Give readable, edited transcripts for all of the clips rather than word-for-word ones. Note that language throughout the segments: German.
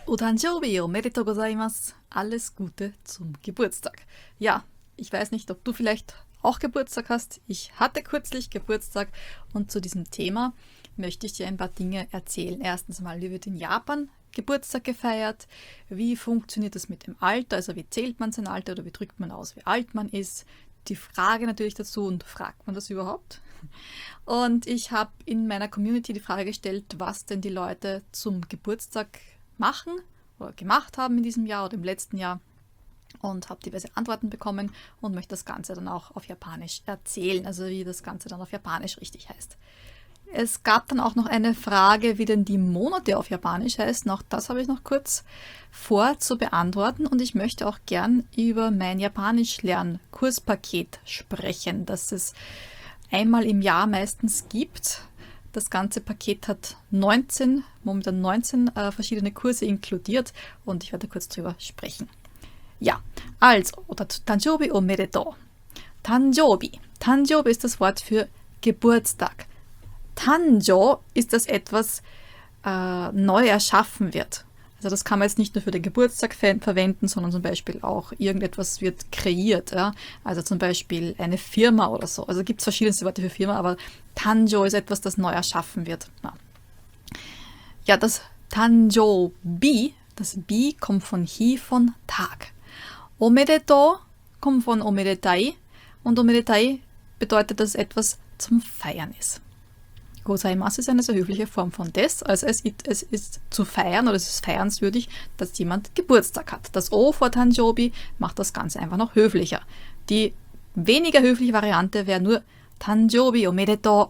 Otanjoubi omedetou gozaimasu. Alles Gute zum Geburtstag. Ja, ich weiß nicht, ob du vielleicht auch Geburtstag hast. Ich hatte kürzlich Geburtstag und zu diesem Thema möchte ich dir ein paar Dinge erzählen. Erstens mal, wie wird in Japan Geburtstag gefeiert? Wie funktioniert das mit dem Alter? Also wie zählt man sein Alter oder wie drückt man aus, wie alt man ist? Die Frage natürlich dazu, und fragt man das überhaupt? Und ich habe in meiner Community die Frage gestellt, was denn die Leute zum Geburtstag machen oder gemacht haben in diesem Jahr oder im letzten Jahr, und habe diverse Antworten bekommen und möchte das Ganze dann auch auf Japanisch erzählen, also wie das Ganze dann auf Japanisch richtig heißt. Es gab dann auch noch eine Frage, wie denn die Monate auf Japanisch heißen. Auch das habe ich noch kurz vor zu beantworten, und ich möchte auch gern über mein Japanisch-Lern-Kurspaket sprechen, das es einmal im Jahr meistens gibt. Das ganze Paket hat momentan 19 verschiedene Kurse inkludiert, und ich werde kurz drüber sprechen. Ja, also, Tanjoubi omedetou. Tanjoubi. Tanjoubi ist das Wort für Geburtstag. Tanjo ist, dass etwas neu erschaffen wird. Also das kann man jetzt nicht nur für den Geburtstag verwenden, sondern zum Beispiel auch irgendetwas wird kreiert. Ja? Also zum Beispiel eine Firma oder so. Also gibt es verschiedenste Worte für Firma, aber Tanjo ist etwas, das neu erschaffen wird. Ja, das Tanjoubi, das Bi kommt von Hi, von Tag. Omedetou kommt von Omedetai, und Omedetai bedeutet, dass etwas zum Feiern ist. Gozaimasu ist eine sehr höfliche Form von des, also es ist zu feiern oder es ist feiernswürdig, dass jemand Geburtstag hat. Das O vor Tanjoubi macht das Ganze einfach noch höflicher. Die weniger höfliche Variante wäre nur Tanjoubi omedetou.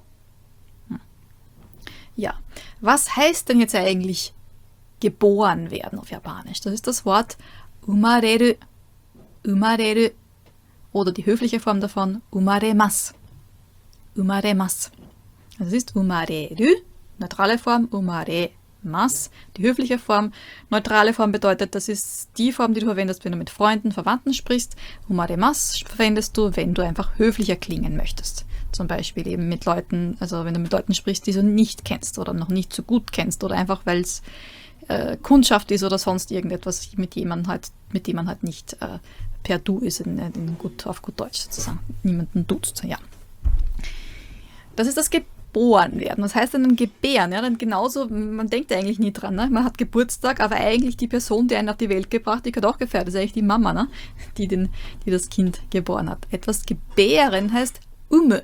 Ja, was heißt denn jetzt eigentlich geboren werden auf Japanisch? Das ist das Wort umareru. Umareru. Oder die höfliche Form davon umaremasu. Umaremasu. Das ist umareru, neutrale Form, umaremasu, die höfliche Form. Neutrale Form bedeutet, das ist die Form, die du verwendest, wenn du mit Freunden, Verwandten sprichst. Umaremasu verwendest du, wenn du einfach höflicher klingen möchtest. Zum Beispiel eben mit Leuten, also wenn du mit Leuten sprichst, die du nicht kennst oder noch nicht so gut kennst, oder einfach, weil es Kundschaft ist oder sonst irgendetwas, mit dem man halt nicht per Du ist, auf gut Deutsch sozusagen. Niemanden duzt, ja. Das ist das Geboren werden. Was heißt denn gebären? Ja, dann genauso, man denkt eigentlich nie dran, ne? Man hat Geburtstag, aber eigentlich die Person, die einen auf die Welt gebracht, die gehört auch gefeiert. Das ist eigentlich die Mama, ne? Die das Kind geboren hat. Etwas gebären heißt ume.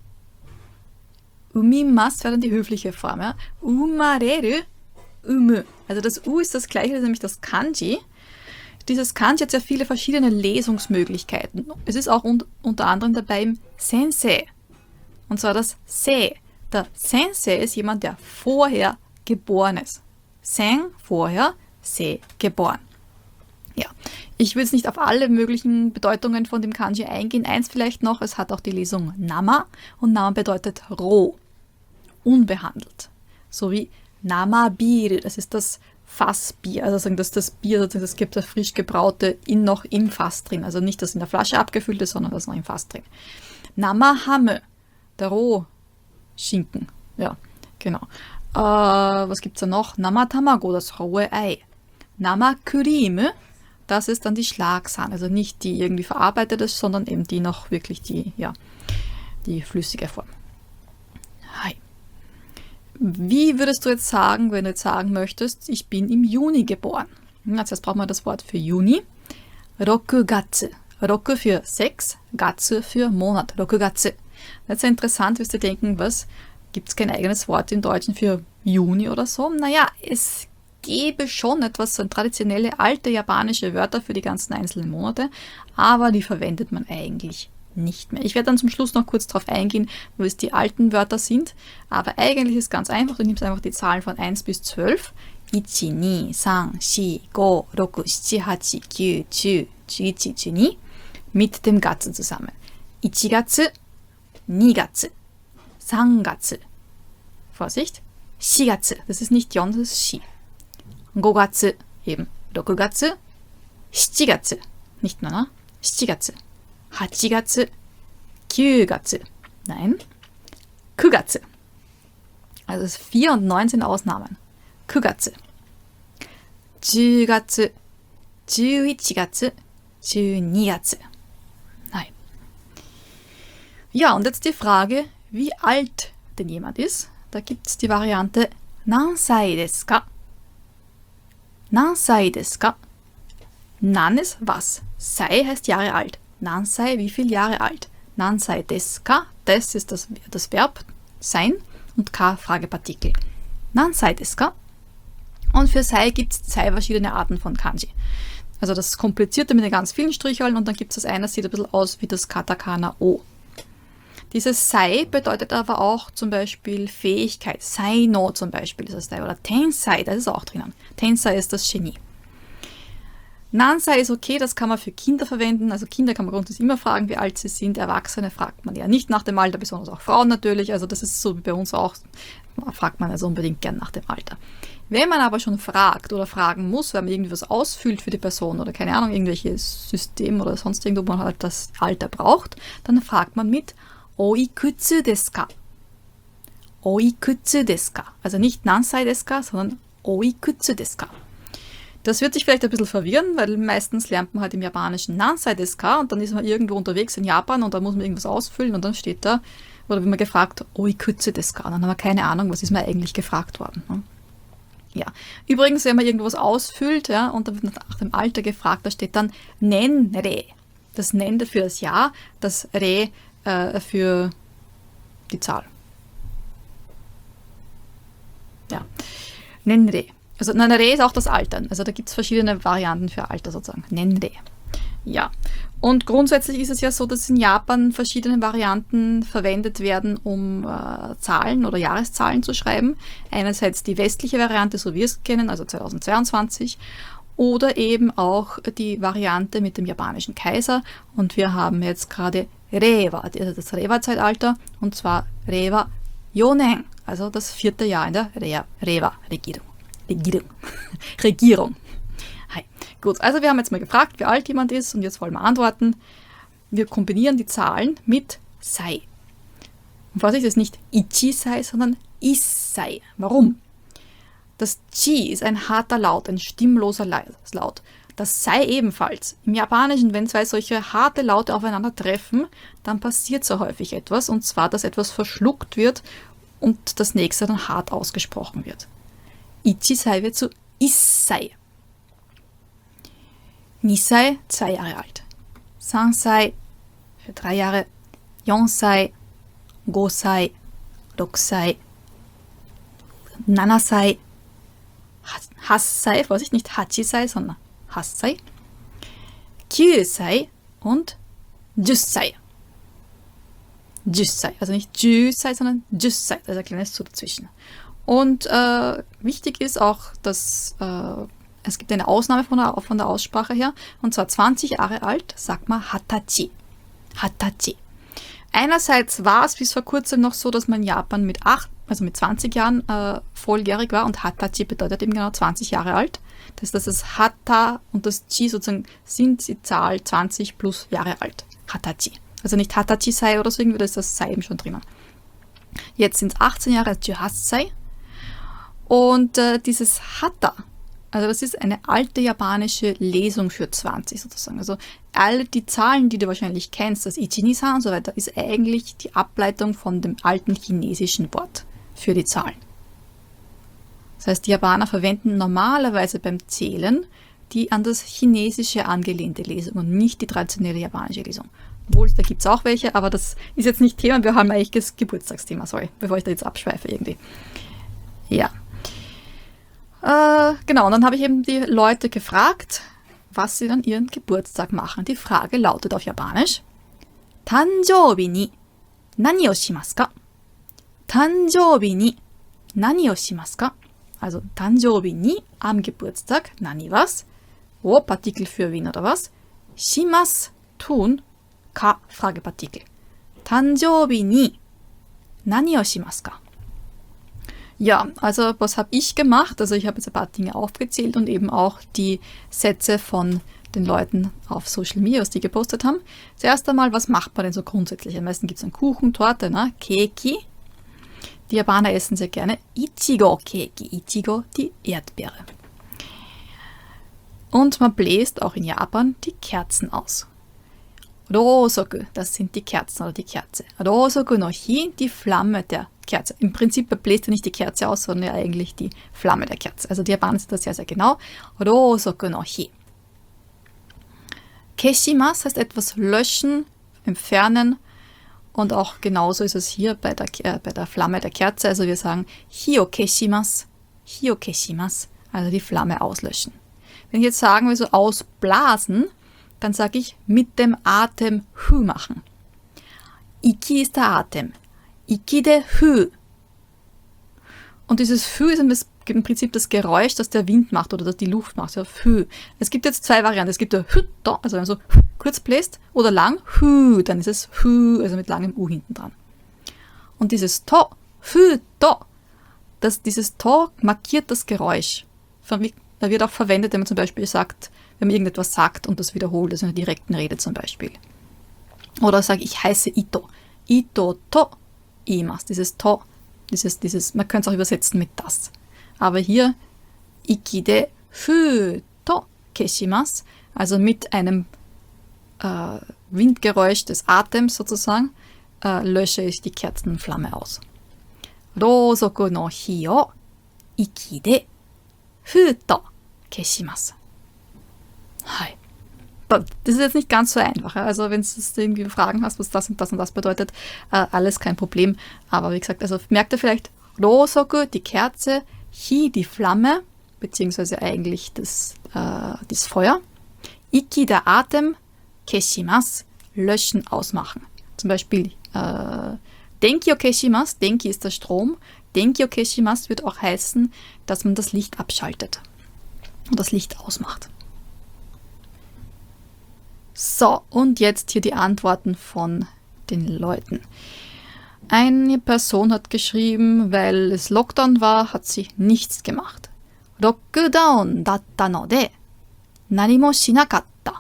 Umimasu wäre dann die höfliche Form. Ja? Umareru, ume. Also das U ist das gleiche, das ist nämlich das Kanji. Dieses Kanji hat sehr viele verschiedene Lesungsmöglichkeiten. Es ist auch unter anderem dabei im Sensei. Und zwar das Se. Der Sensei ist jemand, der vorher geboren ist. Sen, vorher, Se, geboren. Ja, ich will jetzt nicht auf alle möglichen Bedeutungen von dem Kanji eingehen. Eins vielleicht noch, es hat auch die Lesung Nama, und Nama bedeutet roh, unbehandelt. So wie Nama-Bier, das ist das Fassbier, also das Bier, das gibt das frisch gebraute noch im Fass drin. Also nicht das in der Flasche abgefüllt ist, sondern das noch im Fass drin. Nama-Hame, der Rohschinken. Ja, genau. Was gibt es da noch? Nama-Tamago, das rohe Ei. Nama-Kurime, das ist dann die Schlagsahne. Also nicht die irgendwie verarbeitet ist, sondern eben die noch wirklich die flüssige Form. Hi. Wie würdest du jetzt sagen, wenn du jetzt sagen möchtest, ich bin im Juni geboren? Als erstes brauchen wir das Wort für Juni. Rokugatsu. Roku für 6, Gatsu für Monat. Rokugatsu. Das ist ja interessant, wirst du denken, gibt es kein eigenes Wort im Deutschen für Juni oder so? Naja, es gäbe schon etwas, so traditionelle alte japanische Wörter für die ganzen einzelnen Monate, aber die verwendet man eigentlich nicht mehr. Ich werde dann zum Schluss noch kurz darauf eingehen, wo es die alten Wörter sind, aber eigentlich ist es ganz einfach, du nimmst einfach die Zahlen von 1 bis 12. 1, 2, 3, 4, 5, 6, 7, 8, 9, 10, 11, 12 mit dem Gatsu zusammen. 1 Gatsu, 2 Gatsu, 3 Gatsu. Vorsicht. 4 Gatsu, das ist nicht Jon, das ist Shi. 5 Gatsu, eben 6 Gatsu. 7 Gatsu, nicht nur, ne? 7 Gatsu. 8 Gatsu, 9 Gatsu. Nein, 9 Gatsu. Also es 4 und 9 sind Ausnahmen. 9 Gatsu. 10月、11月、12月. Nein. Ja, und jetzt die Frage, wie alt denn jemand ist. Da gibt es die Variante 何歳ですか? 何歳ですか? Nan ist was? Sei heißt Jahre alt. Nan sei, wie viel Jahre alt? Nan sei desu ka? Des ist das Verb sein und ka Fragepartikel. Nan sei desu ka? Und für sei gibt es 2 verschiedene Arten von Kanji. Also das Komplizierte mit den ganz vielen Strichhallen und dann gibt es das eine, das sieht ein bisschen aus wie das Katakana O. Dieses sei bedeutet aber auch zum Beispiel Fähigkeit. Sai no zum Beispiel ist das da. Oder Tensei, das ist auch drinnen. Tensei ist das Genie. Nansei ist okay, das kann man für Kinder verwenden. Also Kinder kann man grundsätzlich immer fragen, wie alt sie sind. Erwachsene fragt man ja nicht nach dem Alter, besonders auch Frauen natürlich. Also das ist so wie bei uns auch, fragt man also unbedingt gern nach dem Alter. Wenn man aber schon fragt oder fragen muss, weil man irgendwie was ausfüllt für die Person oder keine Ahnung, irgendwelches System oder sonst irgendwo, wo man halt das Alter braucht, dann fragt man mit Oikutsu desu ka? Oikutsu desu ka? Also nicht Nansei desu ka, sondern Oikutsu desu ka? Das wird sich vielleicht ein bisschen verwirren, weil meistens lernt man halt im Japanischen Nansei desu ka und dann ist man irgendwo unterwegs in Japan und da muss man irgendwas ausfüllen und dann steht da, oder wird man gefragt, Oikutsu desu ka? Dann haben wir keine Ahnung, was ist mir eigentlich gefragt worden. Ne? Ja. Übrigens, wenn man irgendwas ausfüllt, ja, und dann wird nach dem Alter gefragt, da steht dann Nenre. Das Nen für das Jahr, das Re für die Zahl. Ja. Nenre. Also Nenre ist auch das Alter. Also da gibt es verschiedene Varianten für Alter sozusagen. Nenre. Ja. Und grundsätzlich ist es ja so, dass in Japan verschiedene Varianten verwendet werden, um Zahlen oder Jahreszahlen zu schreiben. Einerseits die westliche Variante, so wie wir es kennen, also 2022. Oder eben auch die Variante mit dem japanischen Kaiser. Und wir haben jetzt gerade Reiwa, also das Reiwa-Zeitalter, und zwar Reiwa Yonen, also das 4. Jahr in der Reiwa-Regierung. Regierung. Hi. Gut, also wir haben jetzt mal gefragt, wie alt jemand ist und jetzt wollen wir antworten. Wir kombinieren die Zahlen mit sei. Und Vorsicht, es ist nicht Ichi sei, sondern Issei. Warum? Das Chi ist ein harter Laut, ein stimmloser Laut. Das sei ebenfalls. Im Japanischen, wenn 2 solche harte Laute aufeinandertreffen, dann passiert so häufig etwas, und zwar, dass etwas verschluckt wird und das nächste dann hart ausgesprochen wird. Ichisei wird zu Issei. Nisei, 2 Jahre alt. Sansei, für 3 Jahre. Yonsei, Gosei, Rokusei, Nanasei, Hassei, Vorsicht, nicht Hachisei, sondern Hassei, Kyusei und Jussei. Jussei, also nicht Jusei, sondern Jussei, da ist ein kleines Zu dazwischen. Und wichtig ist auch, dass es gibt eine Ausnahme von der Aussprache her, und zwar 20 Jahre alt, sagt man Hatachi. Hatachi. Einerseits war es bis vor kurzem noch so, dass man in Japan mit 20 Jahren volljährig war, und Hatachi bedeutet eben genau 20 Jahre alt. Das ist das Hata und das Chi sozusagen sind die Zahl 20 plus Jahre alt. Hatachi. Also nicht Hatachi sei oder so irgendwie, da ist das sei eben schon drinnen. Jetzt sind es 18 Jahre, als Juhassei. Und dieses Hata, also das ist eine alte japanische Lesung für 20 sozusagen. Also alle die Zahlen, die du wahrscheinlich kennst, das Ichi-Ni-San und so weiter, ist eigentlich die Ableitung von dem alten chinesischen Wort für die Zahlen. Das heißt, die Japaner verwenden normalerweise beim Zählen die an das Chinesische angelehnte Lesung und nicht die traditionelle japanische Lesung. Obwohl, da gibt es auch welche, aber das ist jetzt nicht Thema, wir haben eigentlich das Geburtstagsthema, sorry, bevor ich da jetzt abschweife irgendwie. Ja. Genau, und dann habe ich eben die Leute gefragt, was sie an ihrem Geburtstag machen. Die Frage lautet auf Japanisch: Tanjoubi ni nani o shimasu ka? Tanjoubi ni nani o shimasu ka? Also Tanjoubi ni, am Geburtstag, nani was? O, Partikel für wen oder was? Shimasu, tun, ka, Fragepartikel. Tanjoubi ni nani o shimasu ka? Ja, also was habe ich gemacht? Also ich habe jetzt ein paar Dinge aufgezählt und eben auch die Sätze von den Leuten auf Social Media, was die gepostet haben. Zuerst einmal, was macht man denn so grundsätzlich? Am meisten gibt es einen Kuchen, Torte, ne? Keki. Die Japaner essen sehr gerne Ichigo-Keki. Ichigo, die Erdbeere. Und man bläst auch in Japan die Kerzen aus. Rosoku, das sind die Kerzen oder die Kerze. Rosoku no hi, die Flamme der Kerze. Im Prinzip bläst er nicht die Kerze aus, sondern ja eigentlich die Flamme der Kerze. Also die Japaner sind das sehr, sehr genau. Rosoku no hi. Keshimasu heißt etwas löschen, entfernen. Und auch genauso ist es hier bei der Flamme der Kerze. Also wir sagen hi o keshimasu, also die Flamme auslöschen. Wenn ich jetzt sagen will, so ausblasen, dann sage ich mit dem Atem Hu machen. Iki ist der Atem. Iki de Hu. Und dieses Hu ist im Prinzip das Geräusch, das der Wind macht oder das die Luft macht. Ja, Hu. Es gibt jetzt zwei Varianten. Es gibt der Hu, also wenn man so kurz bläst, oder lang Hu, dann ist es Hu, also mit langem U hinten dran. Und dieses To, Hu, To, dieses To markiert das Geräusch. Da wird auch verwendet, wenn man zum Beispiel sagt, wenn man irgendetwas sagt und das wiederholt, also in einer direkten Rede zum Beispiel. Oder sage ich heiße Ito. Ito to iimasu. Dieses To, man könnte es auch übersetzen mit das. Aber hier Iki de fu to keshimasu, also mit einem Windgeräusch des Atems sozusagen, lösche ich die Kerzenflamme aus. Rosoku no hi o iki de fu to keshimasu. Das ist jetzt nicht ganz so einfach. Also wenn du irgendwie Fragen hast, was das und das bedeutet, alles kein Problem. Aber wie gesagt, also merkt ihr vielleicht, Rosoku, die Kerze, Hi, die Flamme, beziehungsweise eigentlich das Feuer, Iki, der Atem, Keshimasu, löschen, ausmachen. Zum Beispiel Denki o Keshimasu, Denki ist der Strom, Denki o Keshimasu wird auch heißen, dass man das Licht abschaltet und das Licht ausmacht. So, und jetzt hier die Antworten von den Leuten. Eine Person hat geschrieben, weil es Lockdown war, hat sie nichts gemacht. Lockdown datta node, nani mo shinakatta.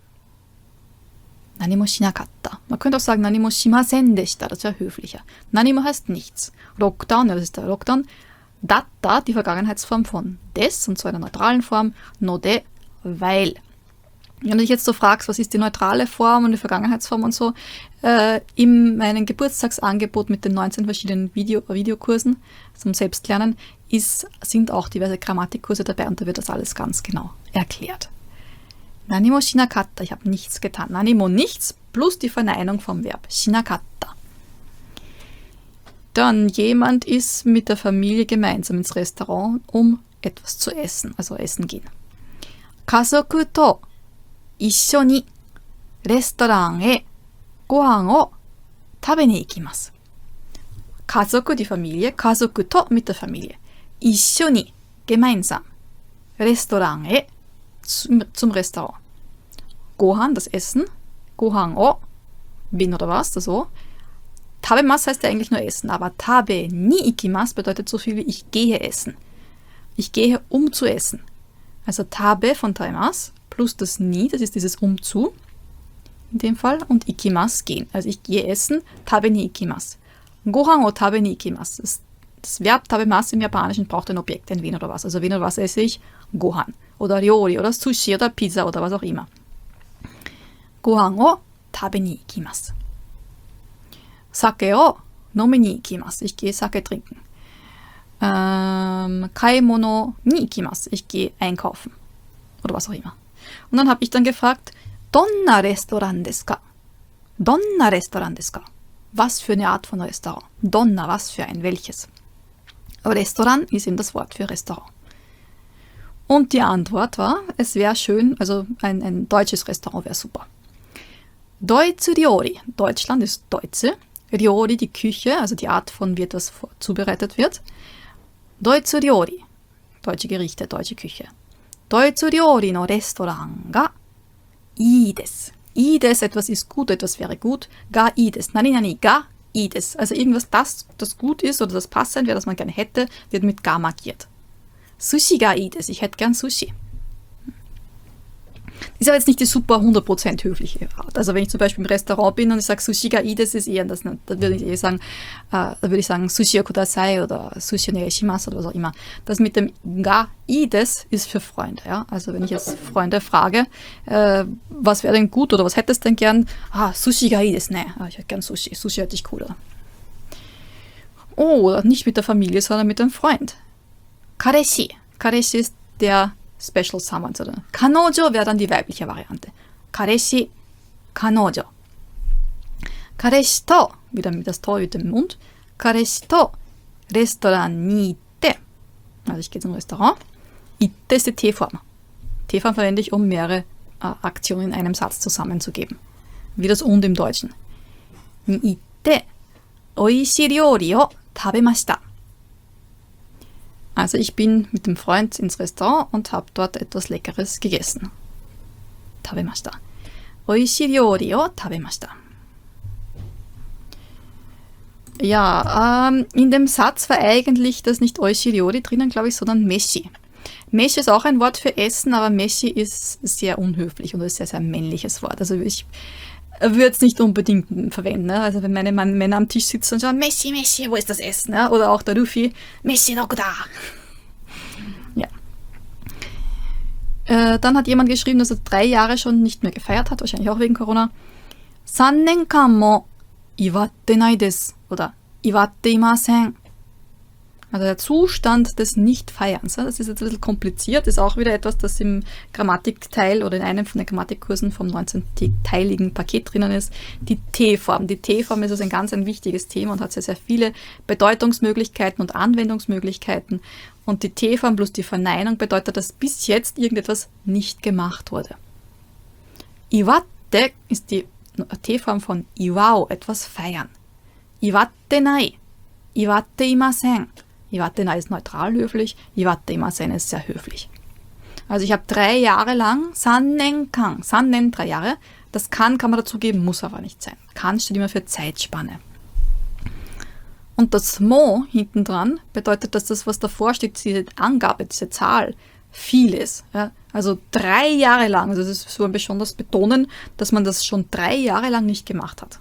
Nani mo shinakatta. Man könnte auch sagen, nani mo shimasen deshita, das wäre höflicher. Nani mo heißt nichts. Lockdown, ja, das ist der Lockdown. Datta, die Vergangenheitsform von des, und zwar in der neutralen Form, node, weil. Wenn du dich jetzt so fragst, was ist die neutrale Form und die Vergangenheitsform und so, in meinem Geburtstagsangebot mit den 19 verschiedenen Videokursen zum Selbstlernen sind auch diverse Grammatikkurse dabei und da wird das alles ganz genau erklärt. Nanimo shinakatta, ich habe nichts getan. Nanimo nichts plus die Verneinung vom Verb shinakatta. Dann jemand ist mit der Familie gemeinsam ins Restaurant, um etwas zu essen, also essen gehen. Kazoku to 一緒にレストランへご飯を食べに行きます。家族、die Familie, 家族と mit der Familie. 一緒に gemeinsam. レストランへ zum Restaurant. Gohan, das Essen. Gohan o, wen oder was, das o. Tabemas heißt ja eigentlich nur essen, aber tabe ni ikimasu bedeutet so viel wie ich gehe essen. Ich gehe um zu essen. Also tabe von tabemas plus das ni, das ist dieses umzu in dem Fall, und ikimasu gehen. Also ich gehe essen, tabe ni ikimasu. Gohan o tabe ni ikimasu. Das Verb tabemasu im Japanischen braucht ein Objekt, ein wen oder was. Also wen oder was esse ich? Gohan. Oder Ryori oder Sushi oder Pizza oder was auch immer. Gohan o tabe ni ikimasu. Sake o nomi ni ikimasu. Ich gehe Sake trinken. Kaimono ni ikimasu. Ich gehe einkaufen. Oder was auch immer. Und dann habe ich dann gefragt, Donna Restaurant desu ka? Donna Restaurant desu ka? Was für eine Art von Restaurant? Donna, was für ein, welches? Restaurant ist eben das Wort für Restaurant. Und die Antwort war, es wäre schön, also ein deutsches Restaurant wäre super. Deutsche Ryori, Deutschland ist Deutsche. Ryori, die Küche, also die Art von wie etwas zubereitet wird. Deutsche Ryori, deutsche Gerichte, deutsche Küche. Deutsche Ryori no Restaurant ga ii desu. Ii desu, etwas ist gut, etwas wäre gut. Ga ii desu. Nani nani ga ii desu. Also irgendwas, das gut ist oder das passend wäre, das man gerne hätte, wird mit ga markiert. Sushi ga ii desu. Ich hätte gern Sushi. Ist aber jetzt nicht die super 100% höfliche Art. Also wenn ich zum Beispiel im Restaurant bin und ich sage Sushi ga ii desu, ist eher das, da würde ich eher sagen, Sushi o kudasai oder Sushi o negaishimasu oder was auch immer. Das mit dem ga ii desu ist für Freunde. Ja? Also wenn ich jetzt Freunde frage, was wäre denn gut oder was hättest du denn gern? Sushi ga ii desu, ne. Ich hätte gern Sushi. Sushi hätte ich cooler. Oh, nicht mit der Familie, sondern mit einem Freund. Kareshi. Kareshi ist der Special Someone. Kanojo wäre dann die weibliche Variante. Kareshi, Kanojo. Kareshi to, wieder mit das To mit dem Mund. Kareshi to Restaurant ni itte. Also ich gehe zum Restaurant. Itte ist die T-Form. T-Form verwende ich, um mehrere Aktionen in einem Satz zusammenzugeben. Wie das und im Deutschen. Ni itte oishii ryori o tabemashita. Also ich bin mit dem Freund ins Restaurant und habe dort etwas Leckeres gegessen. Tabemashita. Oishii ryori o tabemashita. Ja, in dem Satz war eigentlich das nicht Oishii ryori drinnen, glaube ich, sondern Meshi. Meshi ist auch ein Wort für Essen, aber Meshi ist sehr unhöflich und ist ein sehr, sehr männliches Wort. Also ich würde es nicht unbedingt verwenden. Ne? Also wenn meine Männer am Tisch sitzen und schauen, Meshi, Meshi, wo ist das Essen? Ne? Oder auch der Rufi, Meshi doku da. Ja. Dann hat jemand geschrieben, dass er 3 Jahre schon nicht mehr gefeiert hat, wahrscheinlich auch wegen Corona. 3 年間も祝ってないです oder 祝っていません. Also der Zustand des Nicht-Feierns. Das ist jetzt ein bisschen kompliziert, ist auch wieder etwas, das im Grammatikteil oder in einem von den Grammatikkursen vom 19-teiligen Paket drinnen ist. Die T-Form. Die T-Form ist also ein ganz ein wichtiges Thema und hat sehr, sehr viele Bedeutungsmöglichkeiten und Anwendungsmöglichkeiten. Und die T-Form plus die Verneinung bedeutet, dass bis jetzt irgendetwas nicht gemacht wurde. Iwatte ist die T-Form von Iwao, etwas feiern. Iwatte nai. Iwatte imasen. Iwatte nai ist neutral höflich. Iwatte imasen ist sehr höflich. Also ich habe 3 Jahre lang Sannen kan. Sannen 3 Jahre. Das kann man dazu geben, muss aber nicht sein. Kan steht immer für Zeitspanne. Und das Mo hinten dran bedeutet, dass das, was davor steht, diese Angabe, diese Zahl, viel ist. Ja? Also 3 Jahre lang. Also das ist so ein besonders betonen, dass man das schon 3 Jahre lang nicht gemacht hat.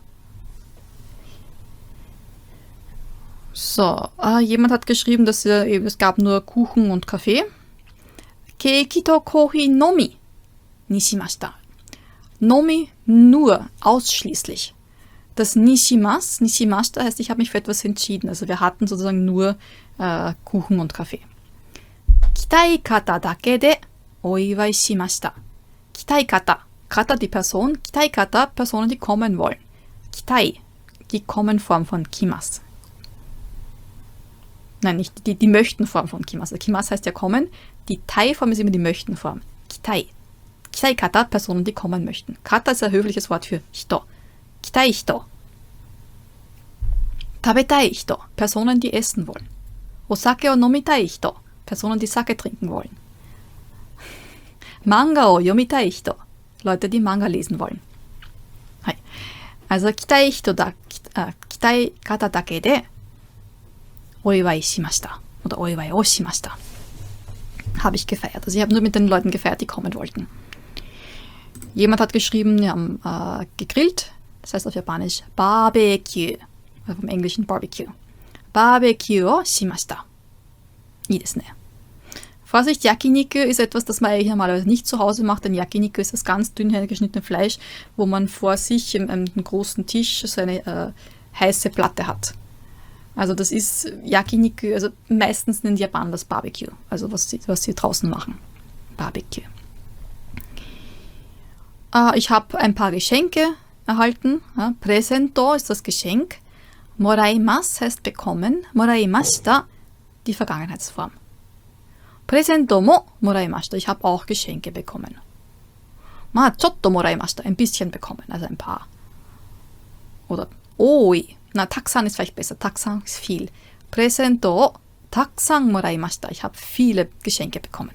So, jemand hat geschrieben, dass es gab nur Kuchen und Kaffee. Keiki to kohi nomi nishimashita. Nomi, nur, ausschließlich. Das nishimashita heißt, ich habe mich für etwas entschieden. Also wir hatten sozusagen nur Kuchen und Kaffee. Kitai kata dake de oiwai shimashita. Kitai kata, kata die Person, kitai kata Personen, die kommen wollen. Kitai, die Kommenform von kimas. Nein, nicht die Möchten-Form von Kimas. Kimas heißt ja kommen. Die Tai-Form ist immer die Möchten-Form. Kitai. Kitai kata, Personen, die kommen möchten. Kata ist ein höfliches Wort für Hito. Kitai Hito. Tabetai Hito, Personen, die essen wollen. Osake o nomitai Hito, Personen, die Sake trinken wollen. Manga o yomitai Hito, Leute, die Manga lesen wollen. Also kitai Hito da, kitai kata dake de oiwai shimashita oder oiwai o shimashita. Habe ich gefeiert. Also ich habe nur mit den Leuten gefeiert, die kommen wollten. Jemand hat geschrieben, wir haben gegrillt. Das heißt auf Japanisch Barbecue. Also vom Englischen Barbecue. Barbecue o shimashita. I desu ne. Vorsicht, Yakiniku ist etwas, das man eigentlich normalerweise nicht zu Hause macht, denn Yakiniku ist das ganz dünn geschnittene Fleisch, wo man vor sich im großen Tisch so eine heiße Platte hat. Also das ist Yakiniku, also meistens nennen die Japaner das Barbecue, also was sie draußen machen. Barbecue. Ich habe ein paar Geschenke erhalten. Presento ist das Geschenk. Moraimasu heißt bekommen. Moraimashita die Vergangenheitsform. Presento mo moraimashita. Ich habe auch Geschenke bekommen. Chotto moraimashita. Ein bisschen bekommen, also ein paar. Oder oi. Taksan ist vielleicht besser. Taksan ist viel. Presento taksan moraimashita. Ich habe viele Geschenke bekommen.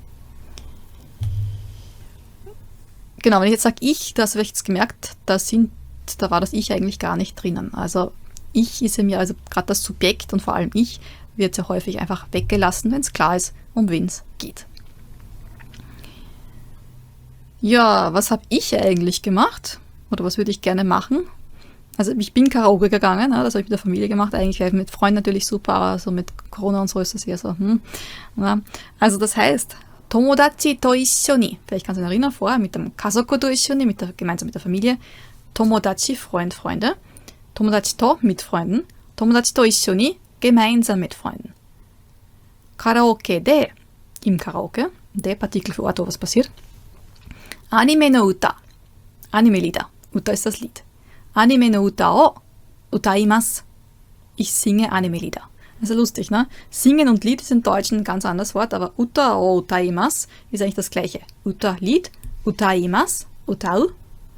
Genau, wenn ich jetzt sage ich, das habe ich jetzt gemerkt, da war das Ich eigentlich gar nicht drinnen. Also Ich ist ja also gerade das Subjekt und vor allem Ich wird ja häufig einfach weggelassen, wenn es klar ist, um wen es geht. Ja, was habe ich eigentlich gemacht? Oder was würde ich gerne machen? Also ich bin Karaoke gegangen, das habe ich mit der Familie gemacht. Eigentlich wäre mit Freunden natürlich super, aber so mit Corona und so ist das eher so. Ja. Also das heißt, Tomodachi to issho vielleicht kannst du dich erinnern, vorher mit dem Kazoku to issho gemeinsam mit der Familie. Tomodachi, Freund, Freunde. Tomodachi to, mit Freunden. Tomodachi to issho gemeinsam mit Freunden. Karaoke de, im Karaoke. De, Partikel für Ort, wo was passiert. Anime no Uta, Anime-Lieder. Uta ist das Lied. Anime no Uta o utaimasu. Ich singe Anime-Lieder. Das ist ja lustig, ne? Singen und Lied ist im Deutschen ein ganz anderes Wort, aber Uta o utaimasu ist eigentlich das Gleiche. Uta, Lied, utaimasu, utau,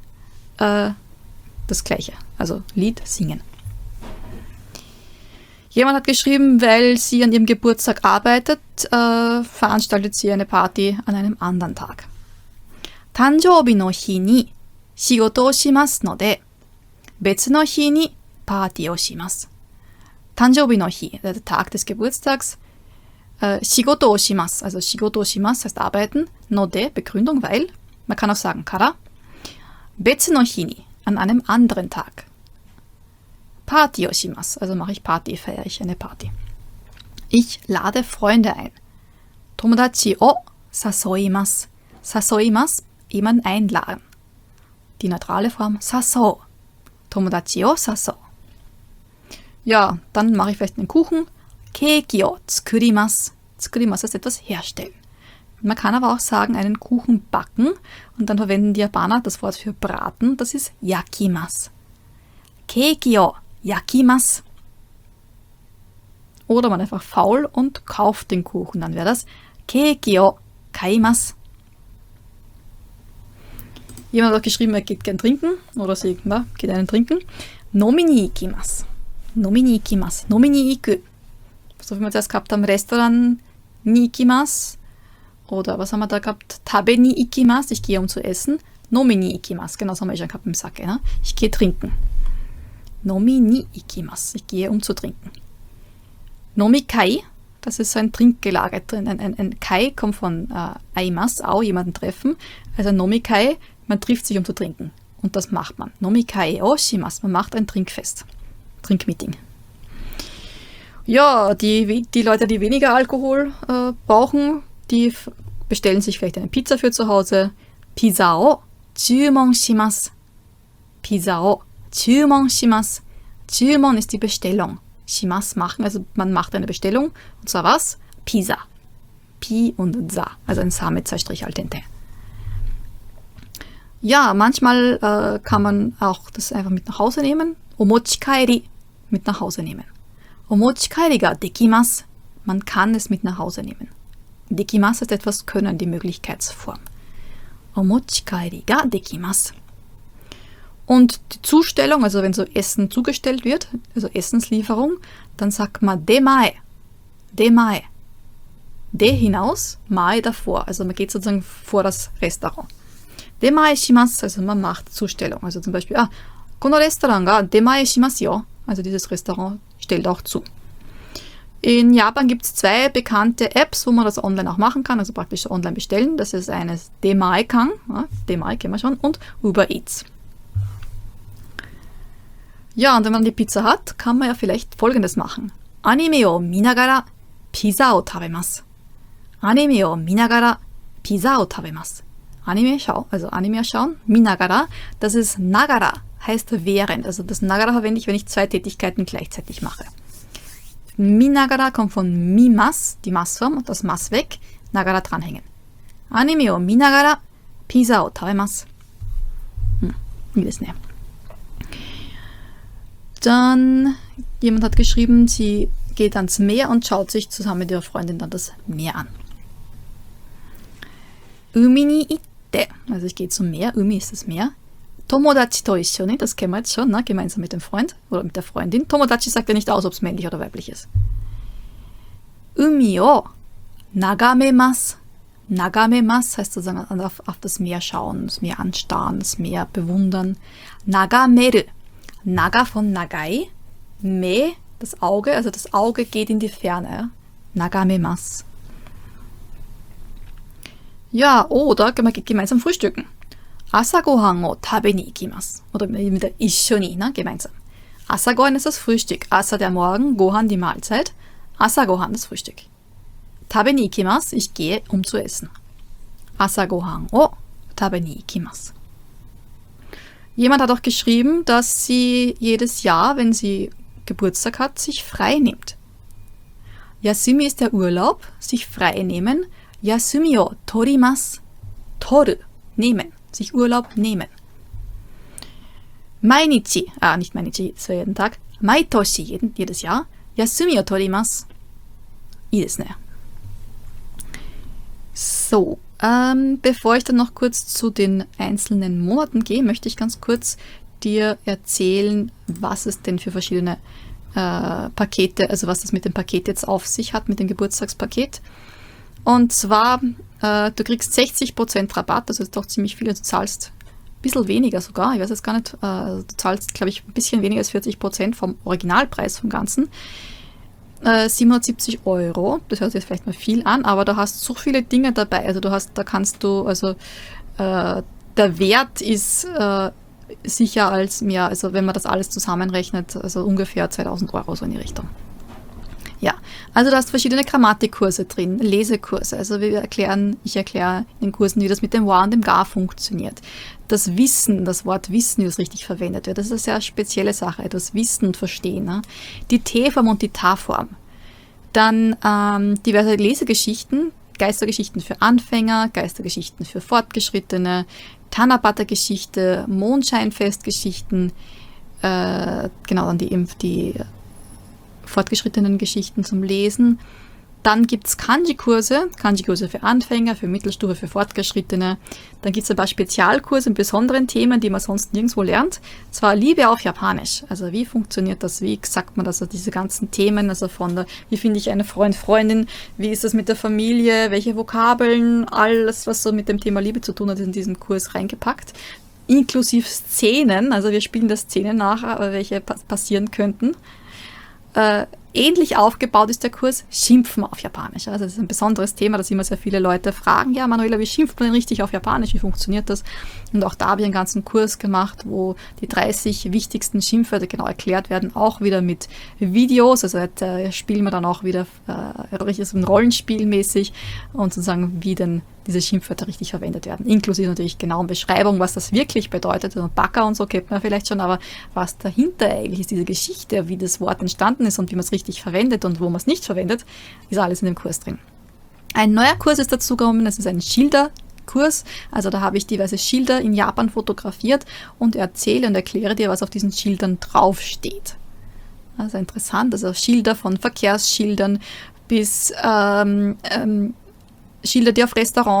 das Gleiche. Also Lied, singen. Jemand hat geschrieben, weil sie an ihrem Geburtstag arbeitet, veranstaltet sie eine Party an einem anderen Tag. Tanjoubi no hi ni shigoto o shimasu node, betsu no hi ni Party o shimasu. Tanjoubi no hi, der Tag des Geburtstags. Shigoto o shimasu, also Shigoto o shimasu heißt arbeiten. Node, Begründung, weil. Man kann auch sagen kara. Betsu no hi ni, an einem anderen Tag. Party o shimasu, also mache ich Party, feiere ich eine Party. Ich lade Freunde ein. Tomodachi o sasoimasu. Sasoimasu, jemanden einladen. Die neutrale Form sasou. Tomodachi o sasou. Ja, dann mache ich vielleicht einen Kuchen. Keiki o tsukurimasu. Tsukurimasu ist etwas herstellen. Man kann aber auch sagen, einen Kuchen backen und dann verwenden die Japaner das Wort für braten. Das ist yakimasu. Keiki o yakimasu. Oder man einfach faul und kauft den Kuchen. Dann wäre das Keiki o kaimasu. Jemand hat auch geschrieben, er geht gern trinken oder sie geht einen trinken. Nomi ni ikimasu. Nomi ni ikimasu. Nomi ni iku. So wie wir zuerst gehabt haben, Restaurant ni ikimasu. Oder was haben wir da gehabt? Tabe ni ikimasu. Ich gehe um zu essen. Nomi ni ikimasu. Genau, das haben wir schon gehabt im Sake. Ne? Ich gehe trinken. Nomi ni ikimasu. Ich gehe um zu trinken. Nomi kai. Das ist so ein Trinkgelage drin. Ein Kai kommt von aimas, auch jemanden treffen. Also Nomikai, man trifft sich um zu trinken. Und das macht man. Nomikai o shimasu, man macht ein Trinkfest. Trinkmeeting. Ja, die Leute, die weniger Alkohol brauchen, die bestellen sich vielleicht eine Pizza für zu Hause. Pizza o chūmon shimasu. Pizza o chūmon shimasu. Chūmon ist die Bestellung. Shimasu machen, also man macht eine Bestellung. Und zwar was? Pizza. Pi und Sa, also ein Sa mit 2 Strich al dente. Ja, manchmal kann man auch das einfach mit nach Hause nehmen. Omochikaeri, mit nach Hause nehmen. Omochikaeri ga dekimasu, man kann es mit nach Hause nehmen. Dekimasu ist etwas können, die Möglichkeitsform. Omochikaeri ga dekimasu. Und die Zustellung, also wenn so Essen zugestellt wird, also Essenslieferung, dann sagt man demae. Demae. De hinaus, mae davor. Also man geht sozusagen vor das Restaurant. Demae shimasu, also man macht Zustellung. Also zum Beispiel, kono restaurant ga demae shimasu yo. Also dieses Restaurant stellt auch zu. In Japan gibt es 2 bekannte Apps, wo man das online auch machen kann, also praktisch online bestellen. Das ist eines Demae-kan, Demae kennen wir schon, und Uber Eats. Ja, und wenn man die Pizza hat, kann man ja vielleicht Folgendes machen. Anime o minagara Pizza o tabemasu. Anime o minagara Pizza o tabemasu. Anime schauen, minagara, das ist nagara, heißt während. Also das nagara verwende ich, wenn ich 2 Tätigkeiten gleichzeitig mache. Minagara kommt von mimas, die Massform, und das Mas weg, nagara dranhängen. Anime o minagara Pizza o tabemasu. Wie das ne? Dann, jemand hat geschrieben, sie geht ans Meer und schaut sich zusammen mit ihrer Freundin dann das Meer an. Umi ni itte, also ich gehe zum Meer, Umi ist das Meer. Tomodachi to issho, das kennen wir jetzt schon, ne? Gemeinsam mit dem Freund oder mit der Freundin. Tomodachi sagt ja nicht aus, ob es männlich oder weiblich ist. Umi o nagamemasu. Nagamemasu heißt sozusagen auf das Meer schauen, das Meer anstarren, das Meer bewundern. Nagameru. Naga von Nagai, Me, das Auge, also das Auge geht in die Ferne. Ja? Nagamemasu. Ja, oder man geht gemeinsam frühstücken. Asagohan o tabe ni ikimasu. Oder mit der Ishoni, ne, gemeinsam. Asagohan ist das Frühstück. Asa der Morgen, Gohan die Mahlzeit. Asagohan das Frühstück. Tabe ni ikimasu, ich gehe, um zu essen. Asagohan o tabe ni ikimasu. Jemand hat auch geschrieben, dass sie jedes Jahr, wenn sie Geburtstag hat, sich frei nimmt. Yasumi ist der Urlaub, sich frei nehmen. Yasumi o torimasu. Toru, nehmen, sich Urlaub nehmen. Mainichi, nicht Mainichi, das war jeden Tag. Maitoshi, jedes Jahr. Yasumi o torimasu. I desu ne. So, bevor ich dann noch kurz zu den einzelnen Monaten gehe, möchte ich ganz kurz dir erzählen, was es denn für verschiedene Pakete, also was das mit dem Paket jetzt auf sich hat, mit dem Geburtstagspaket. Und zwar, du kriegst 60% Rabatt, das ist doch ziemlich viel, du zahlst ein bisschen weniger sogar, ich weiß jetzt gar nicht, du zahlst, glaube ich, ein bisschen weniger als 40% vom Originalpreis vom Ganzen. 770 €, das hört sich jetzt vielleicht mal viel an, aber da hast so viele Dinge dabei, also der Wert ist sicher als mehr, also wenn man das alles zusammenrechnet, also ungefähr 2000 € so in die Richtung. Ja, also du hast verschiedene Grammatikkurse drin, Lesekurse, also ich erkläre in den Kursen, wie das mit dem Wa und dem Ga funktioniert. Das Wissen, das Wort Wissen, wie das richtig verwendet wird, das ist eine sehr spezielle Sache, etwas Wissen und Verstehen. Ne? Die T-Form und die Ta-Form. Dann diverse Lesegeschichten, Geistergeschichten für Anfänger, Geistergeschichten für Fortgeschrittene, Tanabata-Geschichte, Mondscheinfestgeschichten, genau, dann die fortgeschrittenen Geschichten zum Lesen. Dann gibt es Kanji-Kurse für Anfänger, für Mittelstufe, für Fortgeschrittene. Dann gibt es ein paar Spezialkurse in besonderen Themen, die man sonst nirgendwo lernt. Zwar Liebe auf Japanisch. Also wie funktioniert das? Wie sagt man das? Also diese ganzen Themen, also wie finde ich eine Freund, Freundin? Wie ist das mit der Familie? Welche Vokabeln? Alles, was so mit dem Thema Liebe zu tun hat, ist in diesen Kurs reingepackt. Inklusive Szenen. Also wir spielen da Szenen nach, welche passieren könnten. Ähnlich aufgebaut ist der Kurs Schimpfen auf Japanisch. Also das ist ein besonderes Thema, das immer sehr viele Leute fragen. Ja, Manuela, wie schimpft man denn richtig auf Japanisch? Wie funktioniert das? Und auch da habe ich einen ganzen Kurs gemacht, wo die 30 wichtigsten Schimpfwörter genau erklärt werden, auch wieder mit Videos. Also spielen wir dann auch wieder so ein Rollenspielmäßig und sozusagen, wie denn diese Schimpfwörter richtig verwendet werden. Inklusive natürlich genauen Beschreibung, was das wirklich bedeutet. Und Baka und so kennt man vielleicht schon, aber was dahinter eigentlich ist, diese Geschichte, wie das Wort entstanden ist und wie man es richtig verwendet und wo man es nicht verwendet, ist alles in dem Kurs drin. Ein neuer Kurs ist dazugekommen, das ist ein Schilderkurs. Also da habe ich diverse Schilder in Japan fotografiert und erzähle und erkläre dir, was auf diesen Schildern draufsteht. Also interessant, also Schilder von Verkehrsschildern bis Schilder, die auf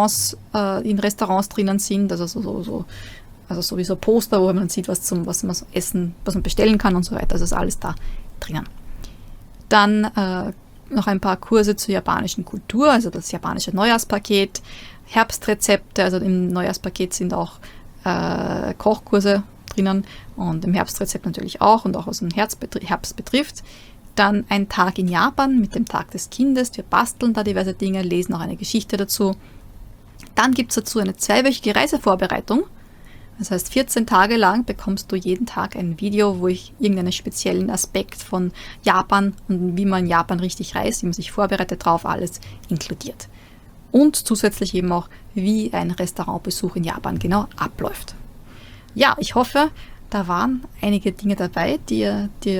in Restaurants drinnen sind, also sowieso Poster, wo man sieht, was man so essen, was man bestellen kann und so weiter. Also ist alles da drinnen. Dann noch ein paar Kurse zur japanischen Kultur, also das japanische Neujahrspaket, Herbstrezepte, also im Neujahrspaket sind auch Kochkurse drinnen und im Herbstrezept natürlich auch und auch was den Herbst betrifft. Dann ein Tag in Japan mit dem Tag des Kindes. Wir basteln da diverse Dinge, lesen auch eine Geschichte dazu. Dann gibt es dazu eine 2-wöchige Reisevorbereitung. Das heißt, 14 Tage lang bekommst du jeden Tag ein Video, wo ich irgendeinen speziellen Aspekt von Japan und wie man Japan richtig reist, wie man sich vorbereitet drauf, alles inkludiert. Und zusätzlich eben auch, wie ein Restaurantbesuch in Japan genau abläuft. Ja, ich hoffe, da waren einige Dinge dabei, die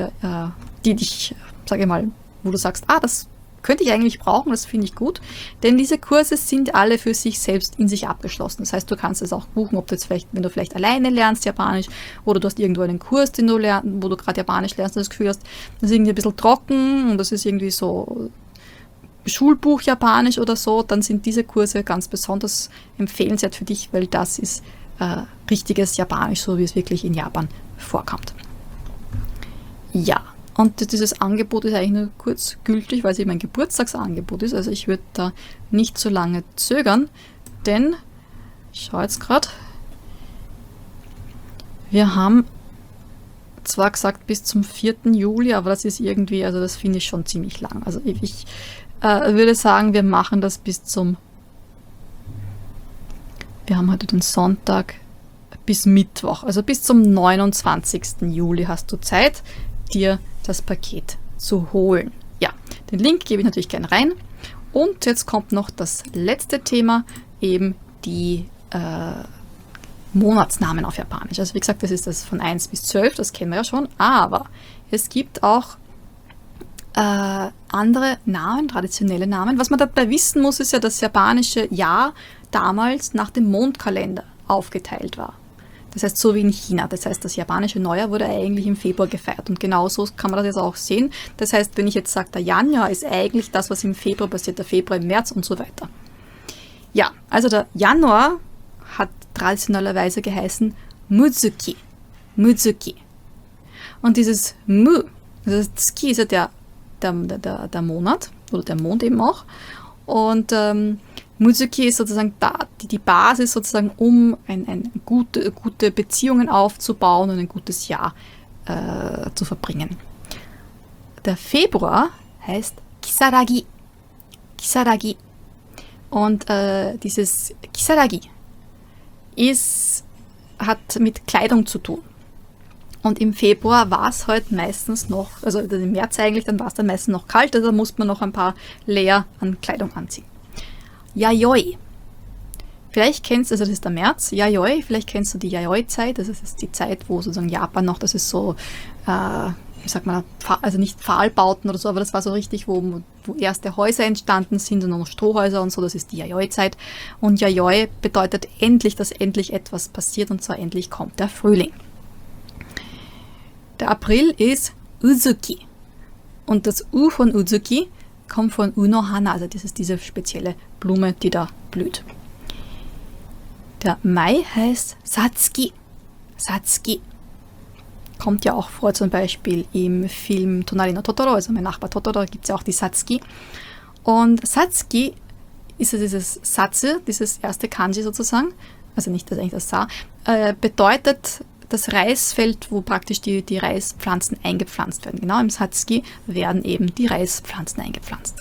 dich, sage ich mal, wo du sagst, das könnte ich eigentlich brauchen, das finde ich gut. Denn diese Kurse sind alle für sich selbst in sich abgeschlossen. Das heißt, du kannst es auch buchen, ob du jetzt wenn du vielleicht alleine lernst Japanisch oder du hast irgendwo einen Kurs, wo du gerade Japanisch lernst und das Gefühl hast, das ist irgendwie ein bisschen trocken und das ist irgendwie so Schulbuch Japanisch oder so, dann sind diese Kurse ganz besonders empfehlenswert für dich, weil das ist richtiges Japanisch, so wie es wirklich in Japan vorkommt. Ja, und dieses Angebot ist eigentlich nur kurz gültig, weil es eben ein Geburtstagsangebot ist. Also ich würde da nicht so lange zögern, denn ich schaue jetzt gerade, wir haben zwar gesagt bis zum 4. Juli, aber das ist irgendwie, also das finde ich schon ziemlich lang. Also ich würde sagen, wir machen das wir haben heute den Sonntag, bis Mittwoch, also bis zum 29. Juli hast du Zeit, dir das Paket zu holen. Ja, den Link gebe ich natürlich gerne rein. Und jetzt kommt noch das letzte Thema, eben die Monatsnamen auf Japanisch. Also wie gesagt, das ist das von 1 bis 12, das kennen wir ja schon, aber es gibt auch andere Namen, traditionelle Namen. Was man dabei wissen muss, ist ja, dass das japanische Jahr damals nach dem Mondkalender aufgeteilt war. Das heißt, so wie in China. Das heißt, das japanische Neujahr wurde eigentlich im Februar gefeiert. Und genauso kann man das jetzt auch sehen. Das heißt, wenn ich jetzt sage, der Januar ist eigentlich das, was im Februar passiert, der Februar im März und so weiter. Ja, also der Januar hat traditionellerweise geheißen Muzuki. Muzuki. Und dieses Mu, also das Tsuki ist ja der Monat, oder der Mond eben auch. Und Muzuki ist sozusagen die Basis, sozusagen, um gute Beziehungen aufzubauen und ein gutes Jahr zu verbringen. Der Februar heißt Kisaragi. Kisaragi. Und dieses Kisaragi hat mit Kleidung zu tun. Und im Februar war es halt meistens noch, also im März eigentlich, dann war es dann meistens noch kalt, also da musste man noch ein paar Layer an Kleidung anziehen. Yayoi. Vielleicht kennst du, also das ist der März, Yayoi, vielleicht kennst du die Yayoi-Zeit, das ist die Zeit, wo sozusagen Japan noch, das ist so, wie sagt man, also nicht Pfahlbauten oder so, aber das war so richtig, wo erste Häuser entstanden sind und noch Strohhäuser und so, das ist die Yayoi-Zeit. Und Yayoi bedeutet endlich, dass endlich etwas passiert und zwar endlich kommt der Frühling. Der April ist Uzuki. Und das U von Uzuki kommt von Unohana, also das ist diese spezielle Blume, die da blüht. Der Mai heißt Satsuki. Satsuki. Kommt ja auch vor, zum Beispiel im Film Tonari no Totoro, also mein Nachbar Totoro, gibt es ja auch die Satsuki. Und Satsuki ist ja dieses Satsu, dieses erste Kanji sozusagen, also nicht das eigentlich das Sa, bedeutet das Reisfeld, wo praktisch die Reispflanzen eingepflanzt werden. Genau im Satsuki werden eben die Reispflanzen eingepflanzt.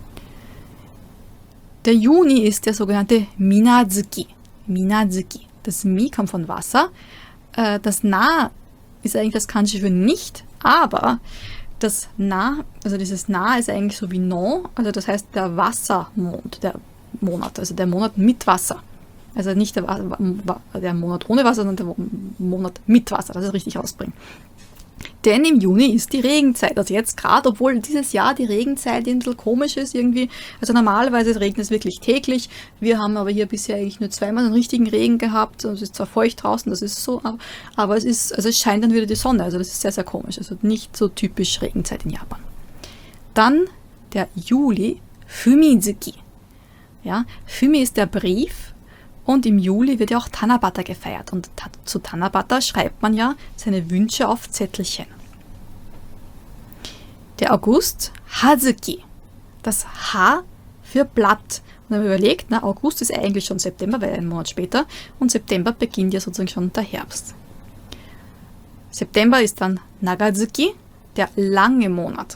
Der Juni ist der sogenannte Minazuki. Minazuki. Das Mi kommt von Wasser. Das Na ist eigentlich das Kanji für nicht, aber das Na, also dieses Na ist eigentlich so wie No, also das heißt der Wassermond, der Monat, also der Monat mit Wasser. Also nicht der Monat ohne Wasser, sondern der Monat mit Wasser, das ist richtig ausbringen. Denn im Juni ist die Regenzeit, also jetzt gerade, obwohl dieses Jahr die Regenzeit ein bisschen komisch ist irgendwie. Also normalerweise regnet es wirklich täglich. Wir haben aber hier bisher eigentlich nur zweimal einen richtigen Regen gehabt. Es ist zwar feucht draußen, das ist so, aber es scheint dann wieder die Sonne. Also das ist sehr, sehr komisch. Also nicht so typisch Regenzeit in Japan. Dann der Juli, Fumizuki. Ja, Fumi ist der Brief. Und im Juli wird ja auch Tanabata gefeiert. Und zu Tanabata schreibt man ja seine Wünsche auf Zettelchen. Der August, Hazuki. Das H für Blatt. Und wenn man überlegt, August ist eigentlich schon September, weil ein Monat später. Und September beginnt ja sozusagen schon der Herbst. September ist dann Nagazuki, der lange Monat.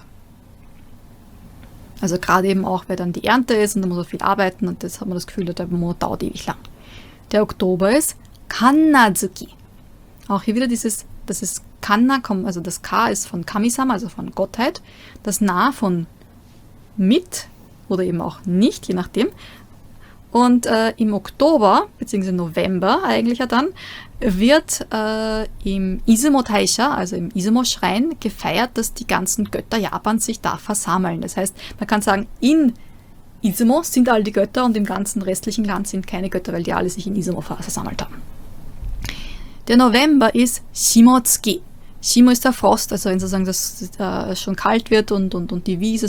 Also gerade eben auch, weil dann die Ernte ist und dann muss man viel arbeiten und das hat man das Gefühl, der Monat dauert ewig lang. Der Oktober ist Kannazuki. Auch hier wieder das ist Kanna, also das K ist von Kami-sama, also von Gottheit. Das Na von mit oder eben auch nicht, je nachdem. Und im Oktober, beziehungsweise November eigentlich ja dann, wird im Izumo Taisha, also im Izumo-Schrein, gefeiert, dass die ganzen Götter Japans sich da versammeln. Das heißt, man kann sagen, in Izumo sind all die Götter und im ganzen restlichen Land sind keine Götter, weil die alle sich in Izumo versammelt haben. Der November ist Shimotsuki. Shimo ist der Frost, also wenn sozusagen das schon kalt wird und die Wiese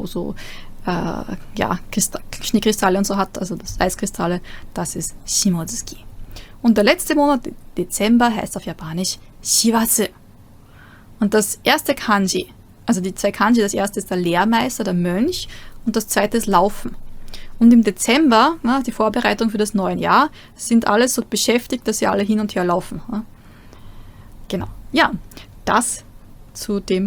Schneekristalle und so hat, also das Eiskristalle, das ist Shimotsuki. Und der letzte Monat, Dezember, heißt auf Japanisch Shiwasu. Und das erste Kanji, also die zwei Kanji, das erste ist der Lehrmeister, der Mönch, und das zweite ist Laufen. Und im Dezember, die Vorbereitung für das neue Jahr, sind alle so beschäftigt, dass sie alle hin und her laufen. Genau. Ja, das zu dem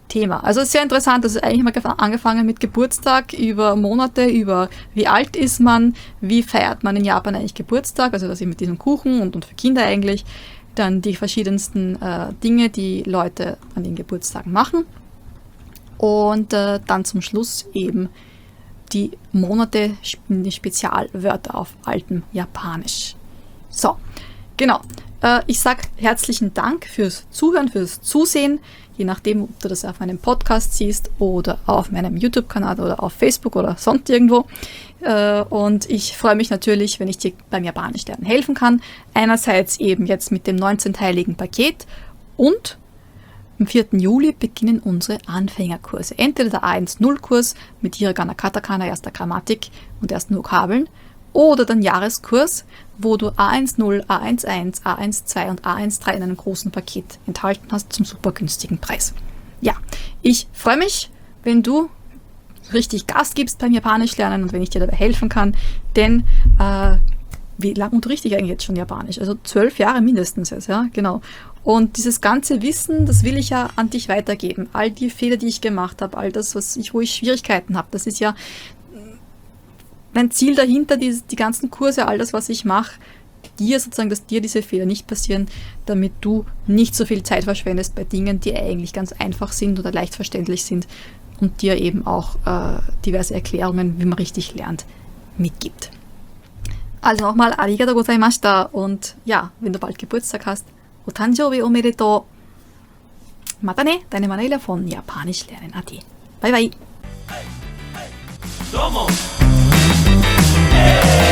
Thema. Also es ist sehr interessant, das ist eigentlich mal angefangen mit Geburtstag, über Monate, über wie alt ist man, wie feiert man in Japan eigentlich Geburtstag, also das eben mit diesem Kuchen und für Kinder eigentlich, dann die verschiedensten Dinge, die Leute an den Geburtstagen machen und dann zum Schluss eben die Monate, die Spezialwörter auf altem Japanisch. So, genau. Ich sage herzlichen Dank fürs Zuhören, fürs Zusehen, je nachdem, ob du das auf meinem Podcast siehst oder auf meinem YouTube-Kanal oder auf Facebook oder sonst irgendwo. Und ich freue mich natürlich, wenn ich dir beim Japanisch lernen helfen kann. Einerseits eben jetzt mit dem 19-teiligen Paket und am 4. Juli beginnen unsere Anfängerkurse. Entweder der A1-0-Kurs mit Hiragana, Katakana, erster Grammatik und ersten Vokabeln oder den Jahreskurs, wo du A1-0, A1-1, A1-2 und A1-3 in einem großen Paket enthalten hast zum super günstigen Preis. Ja, ich freue mich, wenn du richtig Gas gibst beim Japanisch lernen und wenn ich dir dabei helfen kann, denn wie lange unterrichte ich eigentlich jetzt schon Japanisch? Also 12 Jahre mindestens jetzt, ja, genau. Und dieses ganze Wissen, das will ich ja an dich weitergeben. All die Fehler, die ich gemacht habe, all das, wo ich Schwierigkeiten habe, das ist ja mein Ziel dahinter, die ganzen Kurse, all das, was ich mache, dass dir diese Fehler nicht passieren, damit du nicht so viel Zeit verschwendest bei Dingen, die eigentlich ganz einfach sind oder leicht verständlich sind und dir eben auch diverse Erklärungen, wie man richtig lernt, mitgibt. Also nochmal, arigatou gozaimashita und ja, wenn du bald Geburtstag hast, otanjoubi omedetou. Mata ne, deine Manuela von Japanisch lernen.at. Bye bye. どうも。